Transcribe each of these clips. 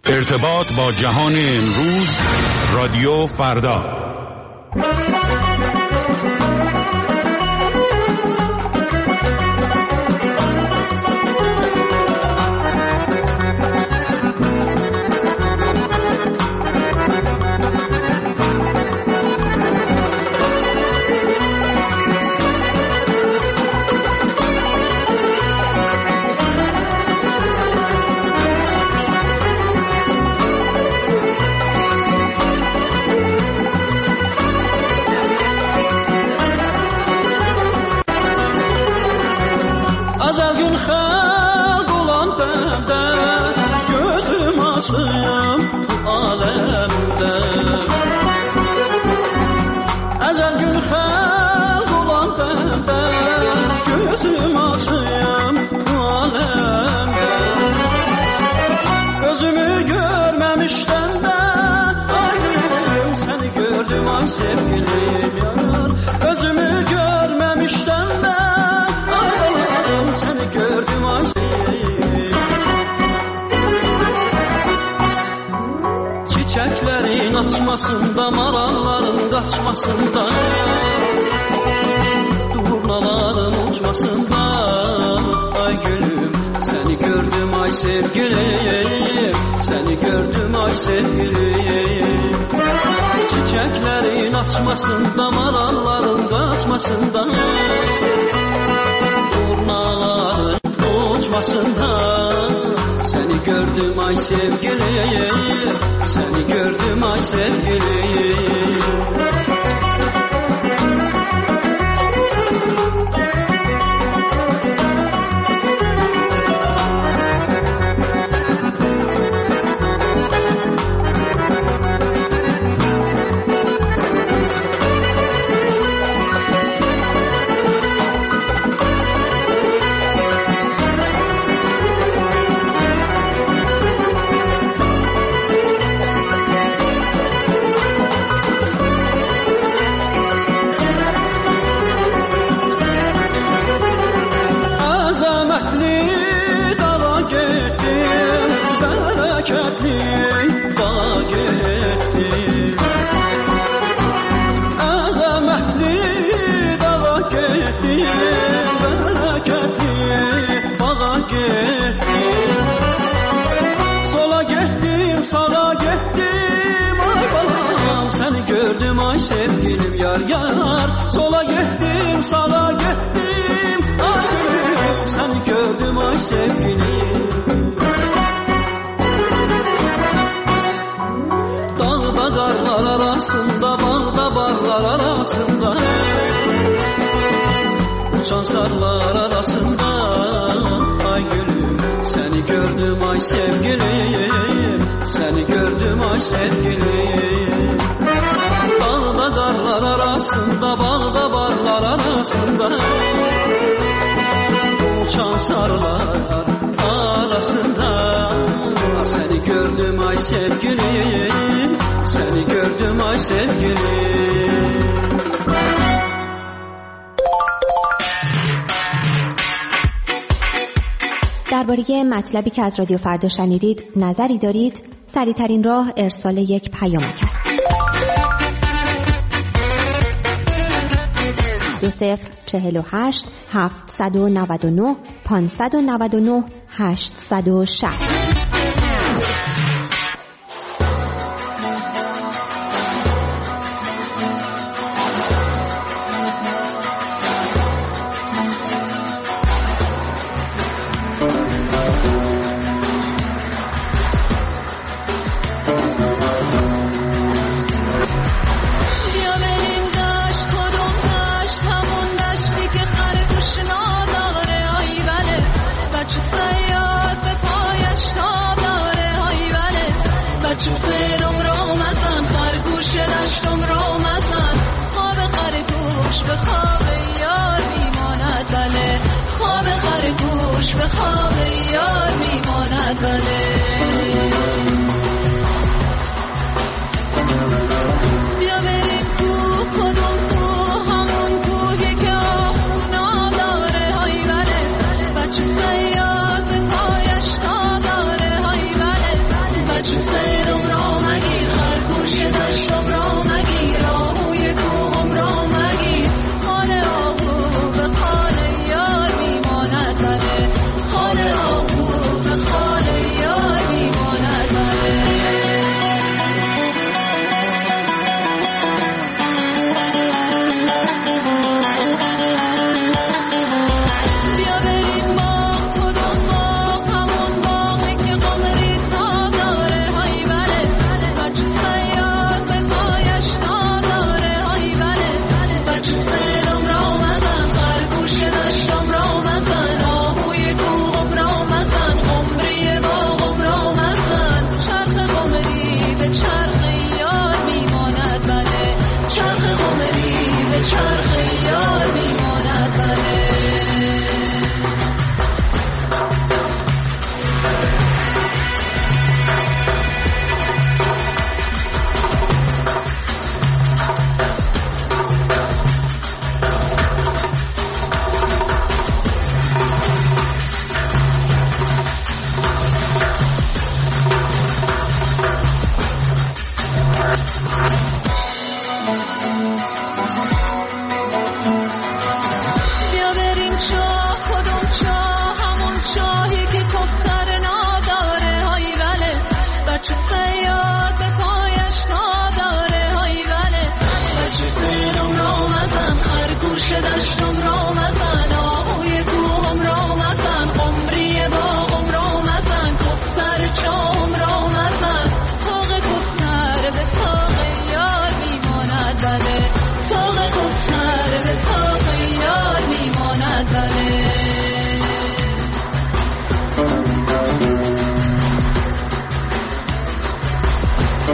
ارتباط با جهان امروز، رادیو فردا. Çiçeklerin açmasında, maralların kaçmasında, durnaların uçmasında, ay gülüm seni gördüm ay sevgilim, seni gördüm ay sevgilim. Çiçeklerin açmasında, maralların kaçmasında, durnaların uçmasında, seni gördüm ay sevgilim, seni gördüm ay sevgilim. Sevgilim yar yar, sola gittim sağa gittim, ay gülüm seni gördüm ay sevgilim. Dağda karlar arasında, bağda barlar arasında, uçan sarlar arasında, ay gülüm seni gördüm ay sevgilim, seni gördüm ay sevgilim. Dağda karlar arasında, bağda barlar arasında, uçan sarlar arasında, seni gördüm ay sevgilim, seni gördüm ay sevgilim. درباره مطلبی که از رادیو فردا شنیدید نظری دارید؟ سریع‌ترین راه ارسال یک پیامک است. 2048 799 599 860. بیا بریم کوه، کدوم کوه؟ همون کوهی که آخونا داره، های بله بچه صیاد به پایش تا داره، های بله بچه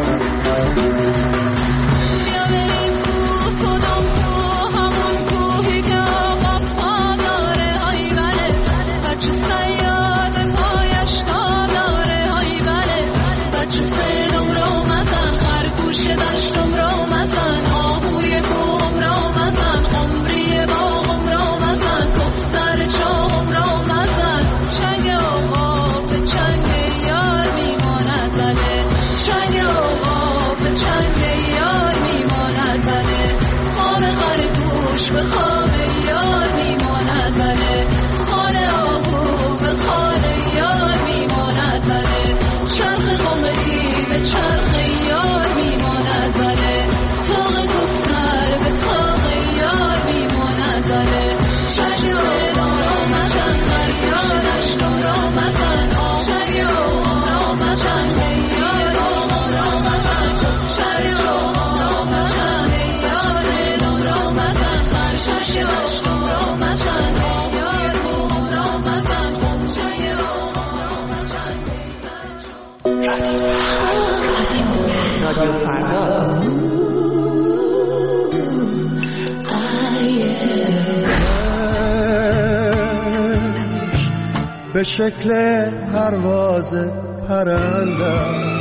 به شکل پرواز پرنده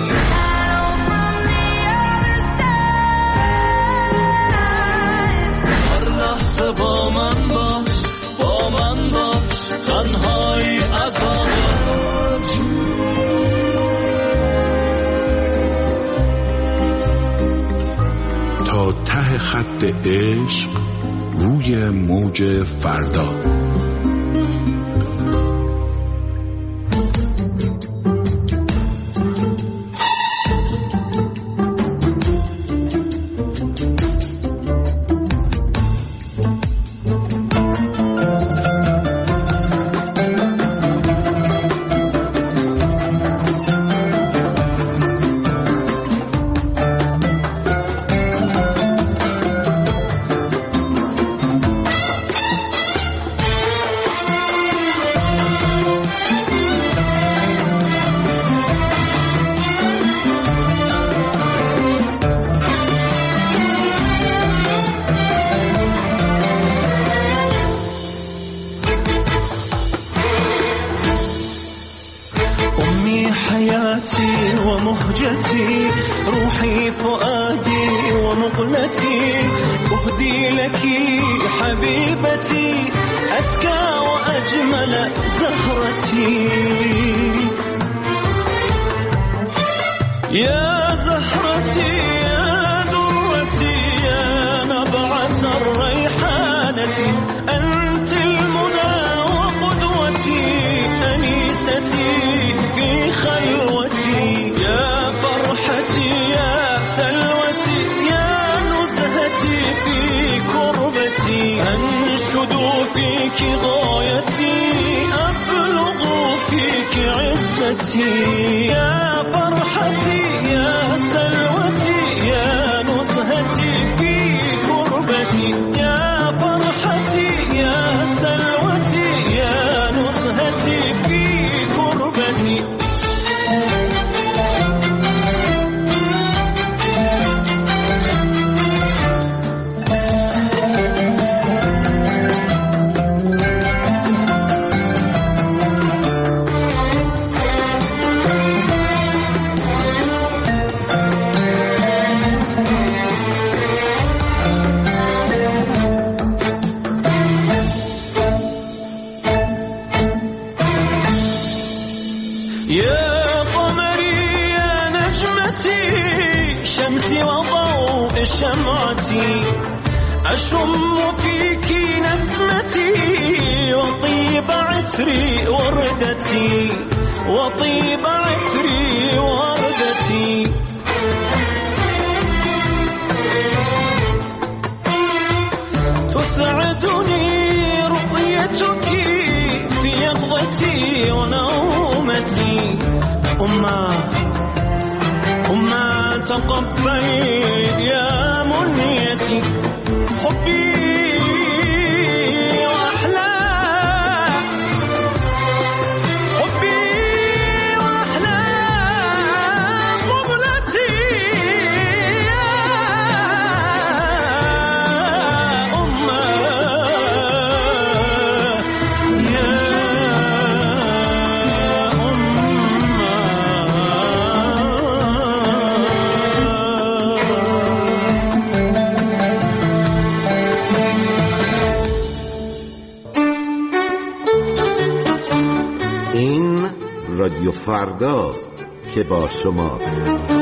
هر لحظه با من باش تنهایی عذابت تا ته خط عشق روی موج فردا. حياتي ومهجتي روحي فؤادي ومقلتي أهدي لك حبيبتي أزكى وأجمل زهرتي يا زهرتي يا درتي يا نبعة الريحانة أنت المنى وقدوتي أنيستي في خلوتي يا فرحتي يا سلوتي يا نزهتي في كربتي أنشد فيك غايتي أبلغ فيك عزتي يا فرحتي يا سلوتي يا نزهتي في كربتي يا فرحتي يا سلوتي يا نزهتي في كربتي يا قمري يا نجمتي شمسي وضوء شمعتي أشم فيك نسمتي وطيب عطري وردتي وطيب عطري وردتي تسعدني رؤيتك في يقظتي ونومتي أما تقبل يا منيتي حبي وأحلى حبي وأحلى قبلتي فرداست که با شماست.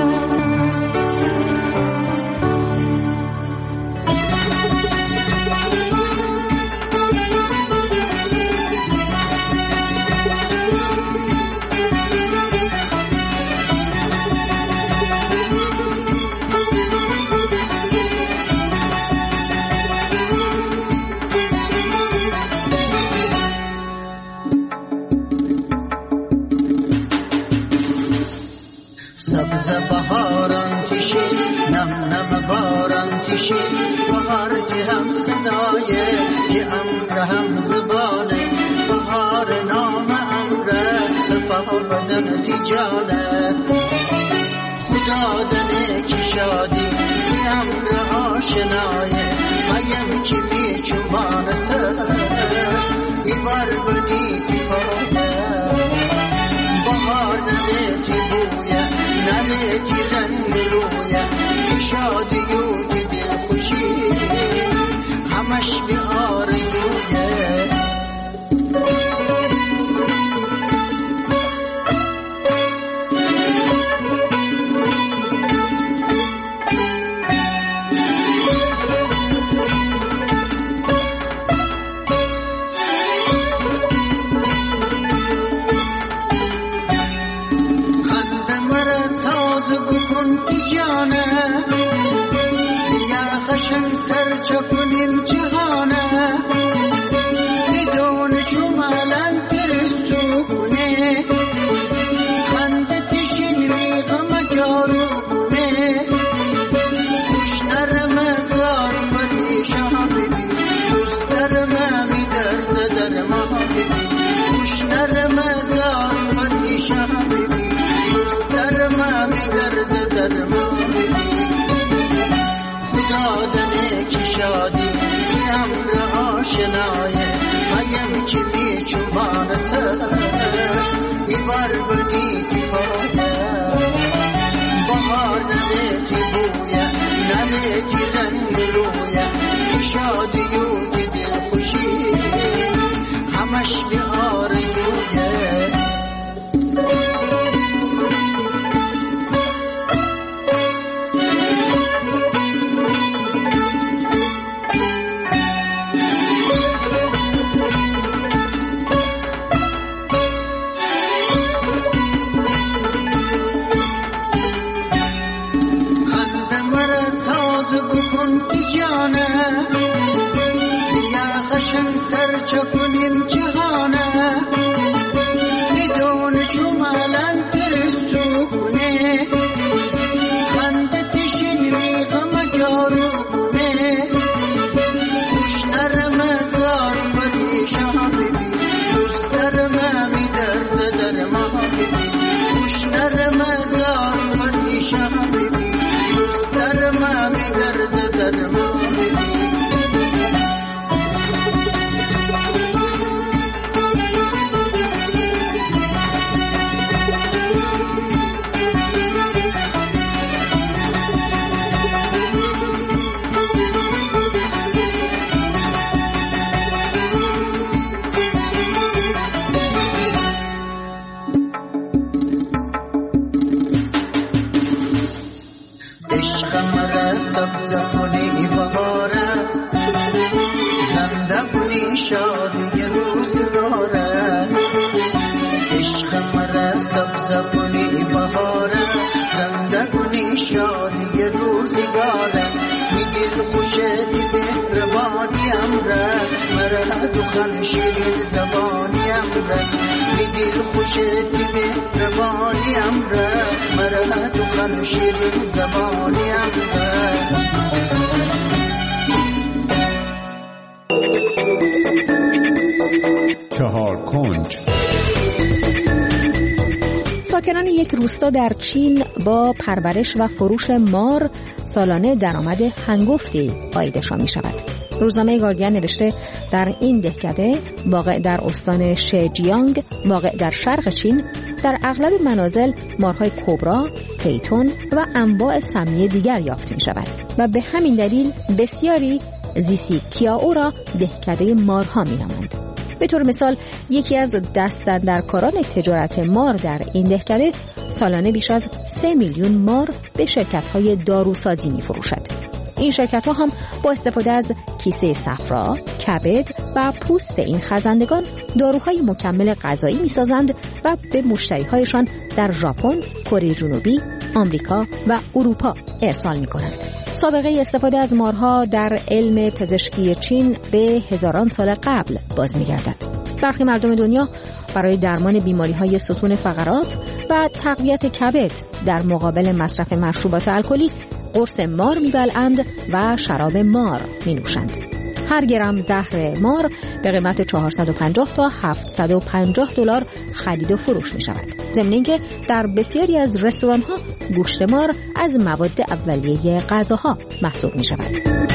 سبز بهاران کشید نم نم باران کشید بهار که هم صدایه که امر هم زبانه بهار نام امره سفاردن تیجانه خدا دنه کی شادی که امر آشنایه قیم کی بی چوبان سر ایوار بنی کی پاده بهار دنه کی بویه نره کی رنگ رویه کی شادی و کی دل خوشی همش به آرزویه شنکر چکنیم جهانه بدون چومالن تر سکونه خندت شنوی غم جارونه خوش نرم زار پریشان ببی دوست نرم می درد در ما ببی خوش نرم زار پریشان ببی دوست نرم می درد در ما ببی دادنه کی شادی که امر آشنایه قیم کی بی چوبان سر ایوار بنی کی پاده بهار نره کی بویه نره کی رنگ رویه کی شادی و کی دل خوشی همش به آرزویه شنکر چکنیم جهانه بدون چومالن تر سکونه خندت شنوی غم جارونه خوش نرم زار پریشان ببی دوست نرم می درد در ما ببی خوش نرم زار پریشان ببی دوست نرم می درد در ما ببی شادی روزگاره عشق مرا سبز کنی بهاره زنده کنی شادی روزگاره می دل خوشتی مهربانی امره مرا دخن شیرین زبانی امره می دل خوشتی مهربانی امره مرا دخن شیرین زبانی امره چهار کنج. ساکنان یک روستا در چین با پرورش و فروش مار سالانه درآمد هنگفتی عایدشان می شود. روزنامه گاردین نوشته در این دهکده واقع در استان شجیانگ واقع در شرق چین در اغلب منازل مارهای کبرا، پیتون و انواع سمی دیگر یافت می شود و به همین دلیل بسیاری زیسی کیائو را دهکده مارها می نامند. به طور مثال یکی از دست‌اندرکاران تجارت مار در این دهکده سالانه بیش از 3 میلیون مار به شرکت‌های داروسازی می‌فروشد. این شرکت‌ها هم با استفاده از کیسه صفرا، کبد و پوست این خزندگان داروهای مکمل غذایی می‌سازند و به مشتری‌هایشان در ژاپن، کره جنوبی، آمریکا و اروپا ارسال می‌کنند. سابقه استفاده از مارها در علم پزشکی چین به هزاران سال قبل باز می‌گردد. برخی مردم دنیا برای درمان بیماری‌های ستون فقرات و تقویت کبد در مقابل مصرف مشروبات الکلی قرص مار می‌بلعند و شراب مار می‌نوشند. هر گرم زهر مار به قیمت 450 تا 750 دلار خرید و فروش می شود. ضمن اینکه در بسیاری از رستوران‌ها گوشت مار از مواد اولیه غذاها محسوب می شود.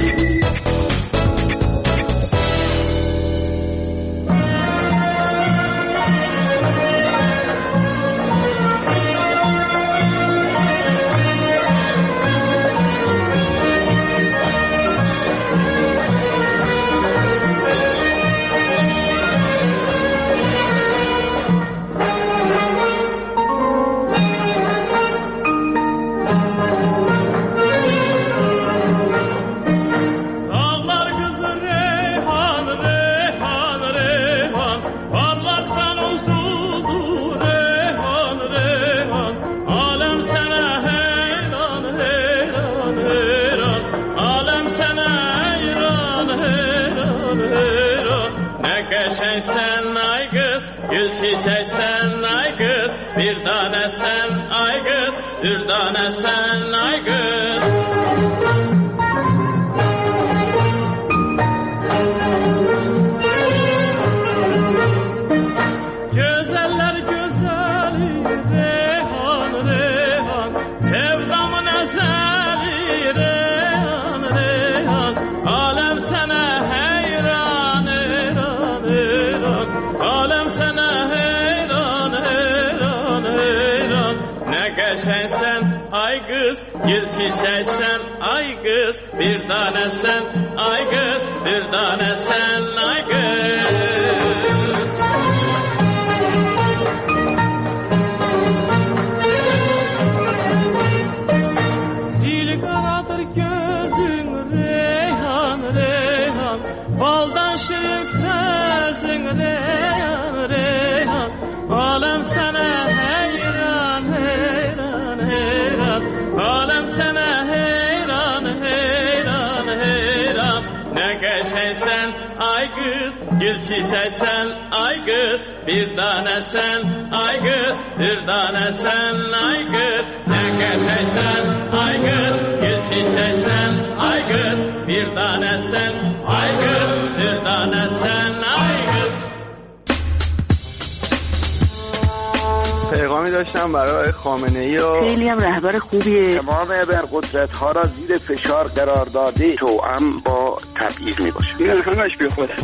پیغامی داشتم برای خامنه‌ای و خیلی هم رهبر خوبیه. تمام ابرقدرت‌ها را زیر فشار قرار داده توأم با تبعیض میباشه. این همش بی خوده.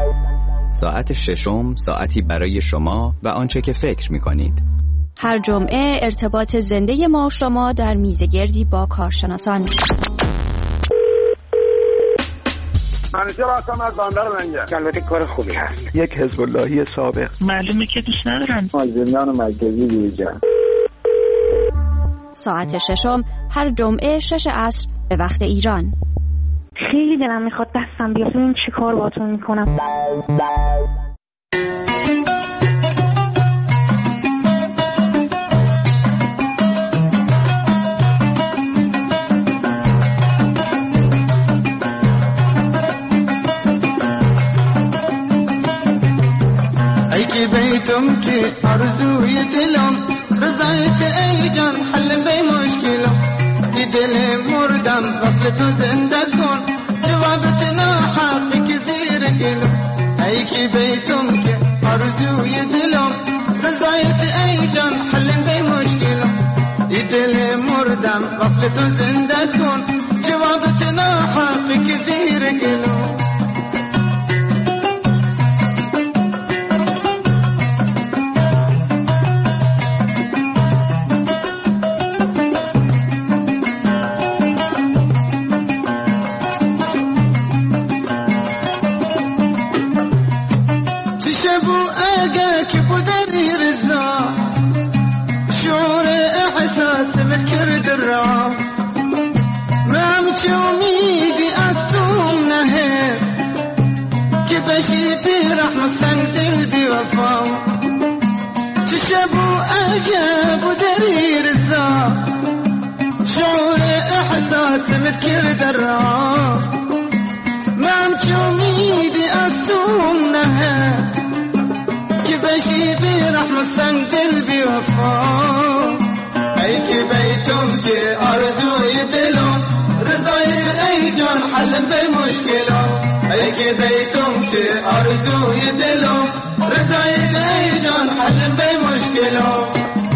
ساعت ششم ساعتی برای شما و آنچه که فکر می‌کنید. هر جمعه ارتباط زنده ما و شما در میزگردی با کارشناسان. منیجر هستم از بندر لنگر. البته کار خوبی هست. یک حزب اللهی سابق. معلومه که دوست ندارن. مازندران مرکزی دیجا. ساعت ششم هر جمعه 6 عصر به وقت ایران. خیلی دلم میخواد دستم بیاد ببینم چی کار باهاتون میکنم. ای که بیتم که آرزوی دلم رضایت ای جان حل به مشکلم که دل مردم وصل تو زنده کن جوابت ناحقی که زیر گلم ای که بیتم که آرزوی دلم رضایت ای جان حل به مشکلم که دل مردم وصل تو زنده کن جوابت ناحقی که زیر گلم عجب ودري رزاق شعور احساس مذكر درا من جميدي اسومنها كبشي برحمة سنگ دل بوفا ای که بیتم که آرزوی دلم رضایت ای جان حل به مشکلم ای که بیتم که آرزوی دلم رضایت ای جان حل به مشکلم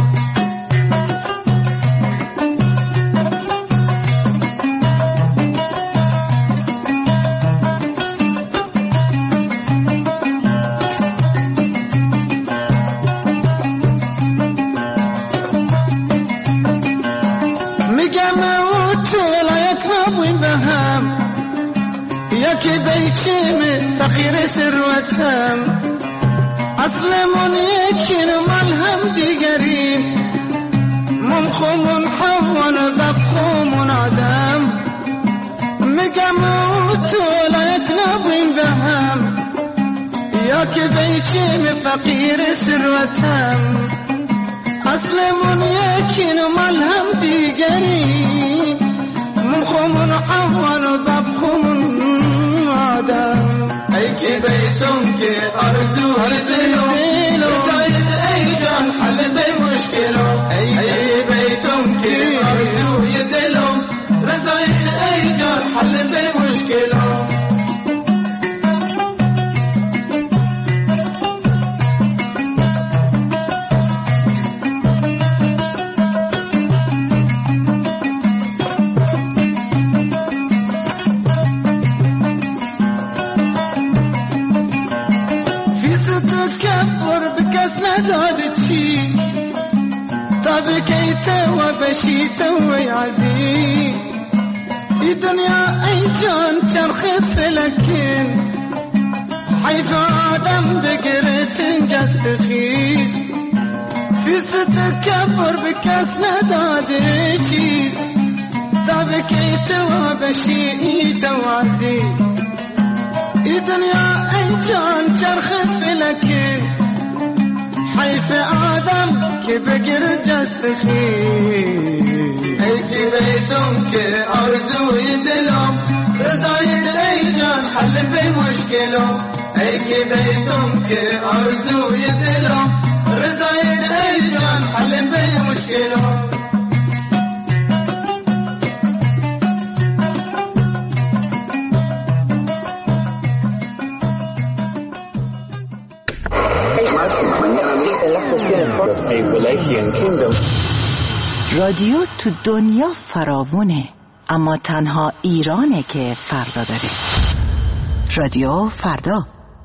یکی بیچیم فقیر ثروتم اصلمون یکی ملهم دیگریم ممخومون حوان ببخومون آدم میگم او طولت نبویم به هم یکی بیچیم فقیر ثروتم اصلمون یکی ملهم دیگریم ممخومون حوان ببخومون ای که بیتم که آرزو دلم رضایت ای جان حل به مشکلم ای بیتم که آرزوی دلم رضایت ای جان حل به مشکلم بشيت ويعزي في دنيا أي جان چرخ فلكين حيث آدم بقرة جست خيز في ستكبر بكاس ندادي چيز تبكيت وبشيت وعزي في دنيا أي جان چرخ فلكين حيث آدم که بگر جست خیز ای که بیتم که آرزوی دلم رضایت ای جان حل به مشکلم ای که بیتم که آرزوی دلم رضایت ای جان حل به مشکلم رادیو تو دنیا فراوونه اما تنها ایرانه که فردا داره. رادیو فردا.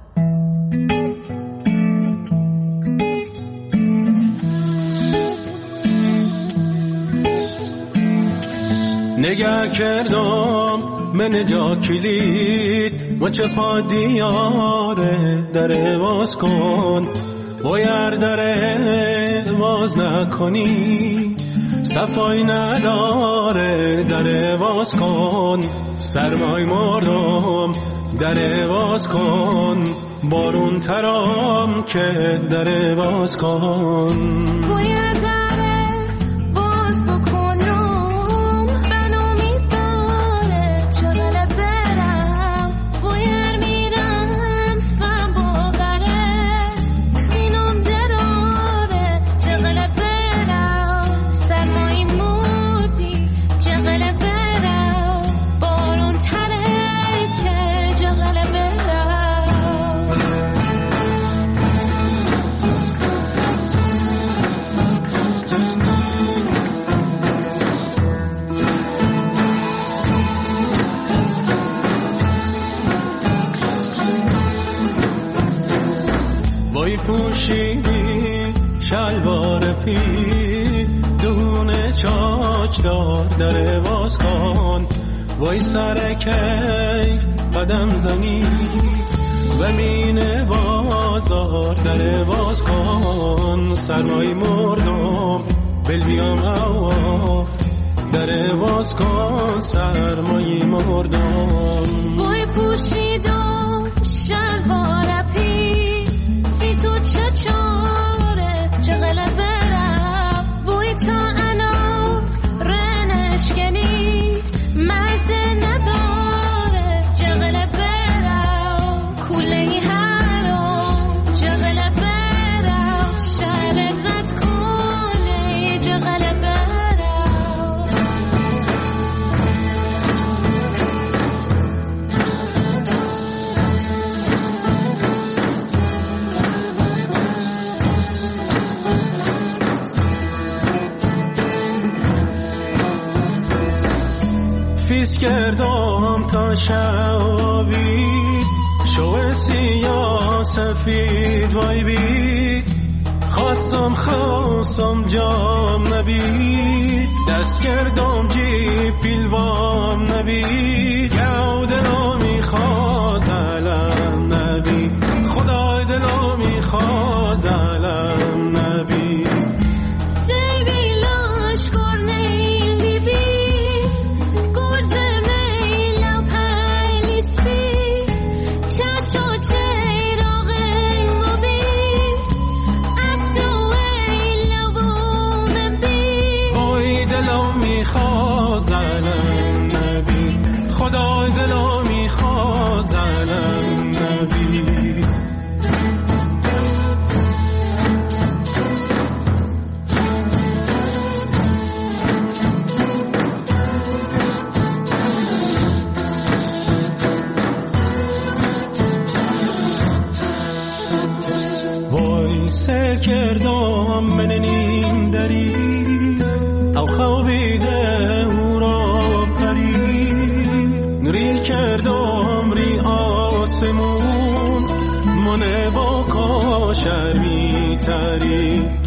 نگه کردم من جا کلید و چه پا دیاره در باز کن باید داره باز نکنی صفای نداره در باز کن سرمای مردم در باز کن بارون ترام که در باز کن باید داره باز بکنم بنامی داره چرا برم باید میرم فهم باقره خینم دراره چقدر برم سرمایی مردی چقدر برم بارون تره که چقدر برم وای پوشیدی شلوار پی دونه چاک دار در باز کن وای سر کیف قدم زنی و مینه بازار در باز کن سرمای مردم بل بیام هوا در باز کن سرمای مردم وای پوشیدم شلوار پی سی تو چه چاره چقدر برم زیست کردم تا شبی شو سیاه سفید وای بید خواستم جام نبید دست کردم جی پیلوام نبید یا دلو میخواد علم نبید خدای دلو میخواد علم نبید خدای دلو میخواد علم نبی وای سر کردم من نیم دری او خوابیده او را پری نوری کردم ری آسمون منه با کاشر میتری